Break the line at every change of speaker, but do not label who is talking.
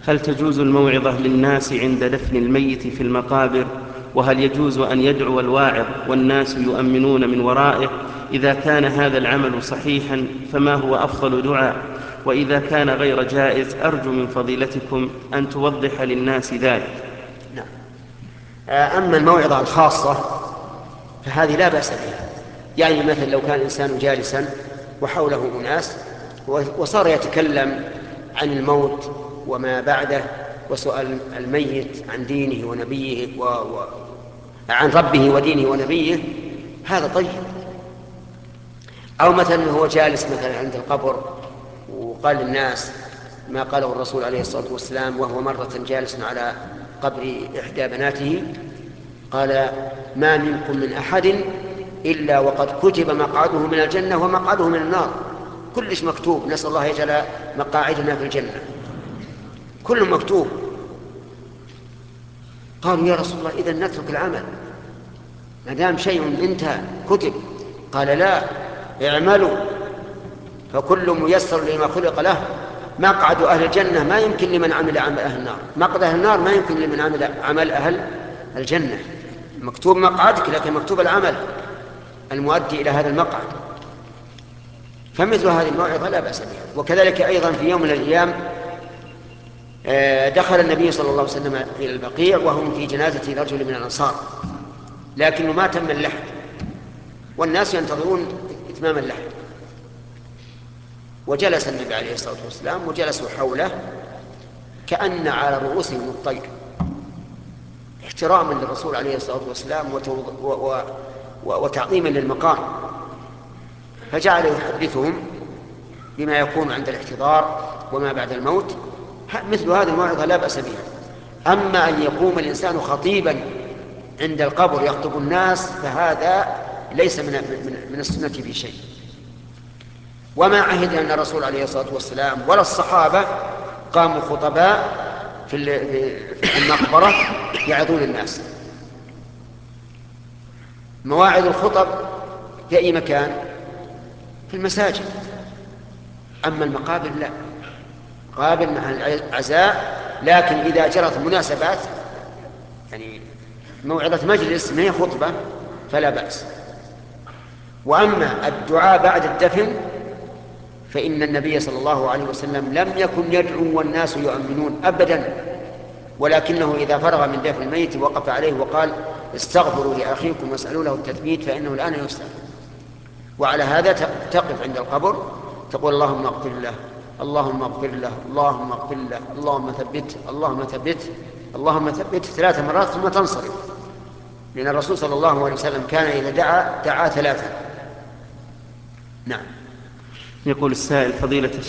هل تجوز الموعظة للناس عند دفن الميت في المقابر؟ وهل يجوز أن يدعو الواعظ والناس يؤمنون من ورائه؟ إذا كان هذا العمل صحيحا فما هو أفضل دعاء؟ وإذا كان غير جائز أرجو من فضيلتكم أن توضح للناس ذلك.
نعم. أما الموعظة الخاصة فهذه لا بأس بها. يعني مثلا لو كان الإنسان جالسا وحوله أناس وصار يتكلم عن الموت وما بعده وسؤال الميت عن دينه ونبيه عن ربه ودينه ونبيه، هذا طيب. أو مثلا هو جالس مثلا عند القبر وقال للناس ما قاله الرسول عليه الصلاة والسلام، وهو مرة جالس على قبر إحدى بناته قال ما منكم من أحد إلا وقد كتب مقعده من الجنة ومقعده من النار. كلش مكتوب، نسأل الله يجعل مقاعدنا في الجنة، كل مكتوب. قالوا يا رسول الله إذن نترك العمل ما دام شيء انتهى كتب؟ قال لا، اعملوا فكل ميسر لما خلق له. مقعد أهل الجنة ما يمكن لمن عمل عمل أهل النار، مقعد أهل النار ما يمكن لمن عمل عمل أهل الجنة. مكتوب مقعدك لكن مكتوب العمل المؤدي إلى هذا المقعد. فمثل هذه الموعظة لا بأس بها. وكذلك أيضا في يوم من الأيام دخل النبي صلى الله عليه وسلم إلى البقيع وهم في جنازة رجل من الأنصار، لكنه ما تم اللحد والناس ينتظرون إتمام اللحد. وجلس النبي عليه الصلاة والسلام وجلسوا حوله كأن على رؤوسهم الطير، احتراما للرسول عليه الصلاة والسلام وتعظيما للمقام. فجعل يحدثهم بما يكون عند الاحتضار وما بعد الموت. مثل هذه الموعظة لا بأس بها. أما أن يقوم الإنسان خطيبا عند القبر يخطب الناس فهذا ليس من السنة في شيء. وما عهد أن الرسول عليه الصلاة والسلام ولا الصحابة قاموا خطباء في المقبرة يعظون الناس. مواعظ الخطب في أي مكان؟ في المساجد. أما المقابر لا، قابل مع العزاء، لكن إذا جرت مناسبات يعني موعظة مجلس ما هي خطبة فلا بأس. وأما الدعاء بعد الدفن فإن النبي صلى الله عليه وسلم لم يكن يدعو والناس يؤمنون أبدا، ولكنه إذا فرغ من دفن الميت وقف عليه وقال استغفروا لأخيكم واسألوا له التثبيت فإنه الآن يسأل. وعلى هذا تقف عند القبر تقول اللهم اغفر له، اللهم اغفر له، اللهم اغفر له، اللهم ثبته، اللهم ثبته، اللهم ثبته 3 مرات ثم تنصرف. لأن الرسول صلى الله عليه وسلم كان إذا دعا 3. نعم.
يقول السائل فضيلة